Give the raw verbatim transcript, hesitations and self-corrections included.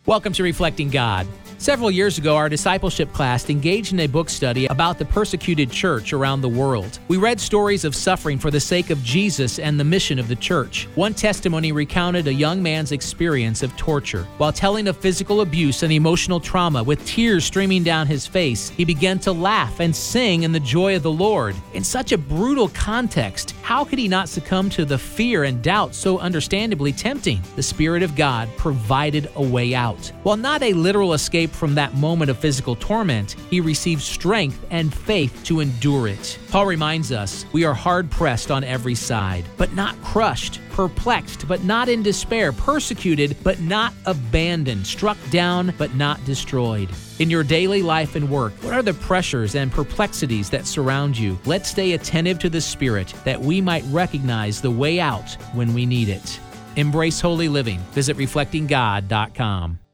Welcome to Reflecting God. Several years ago, our discipleship class engaged in a book study about the persecuted church around the world. We read stories of suffering for the sake of Jesus and the mission of the church. One testimony recounted a young man's experience of torture. While telling of physical abuse and emotional trauma with tears streaming down his face, he began to laugh and sing in the joy of the Lord. In such a brutal context, how could he not succumb to the fear and doubt so understandably tempting? The Spirit of God provided a way out. While not a literal escape from that moment of physical torment, he received strength and faith to endure it. Paul reminds us, we are hard-pressed on every side, but not crushed, perplexed, but not in despair, persecuted, but not abandoned, struck down, but not destroyed. In your daily life and work, what are the pressures and perplexities that surround you? Let's stay attentive to the Spirit that we might recognize the way out when we need it. Embrace holy living. Visit reflecting god dot com.